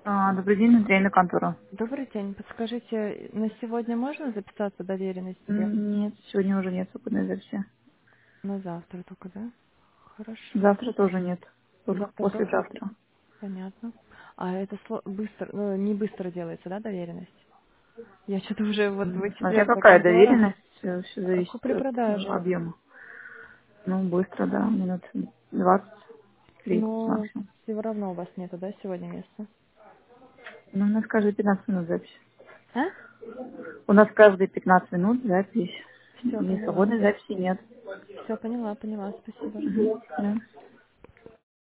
Добрый день, Андреевна контора. Добрый день. Подскажите, на сегодня можно записаться доверенность себе? Нет, сегодня уже нет свободной записи. На завтра только, да? Хорошо. Завтра тоже нет, только Завтра тоже нет? послезавтра. Понятно. А это быстро, не быстро делается, да, доверенность? Я что-то уже вот в Смотря четверг до какая контора. доверенность, все зависит от Купли-продажи. объема. Ну, быстро, да, минут 20-30 Но максимум. все равно у вас нету, да, сегодня места? Ну, у нас каждые 15 минут запись. А? У нас каждые 15 минут запись. Все, Не поняла. свободной записи нет. Все, поняла, спасибо. Мгм, да.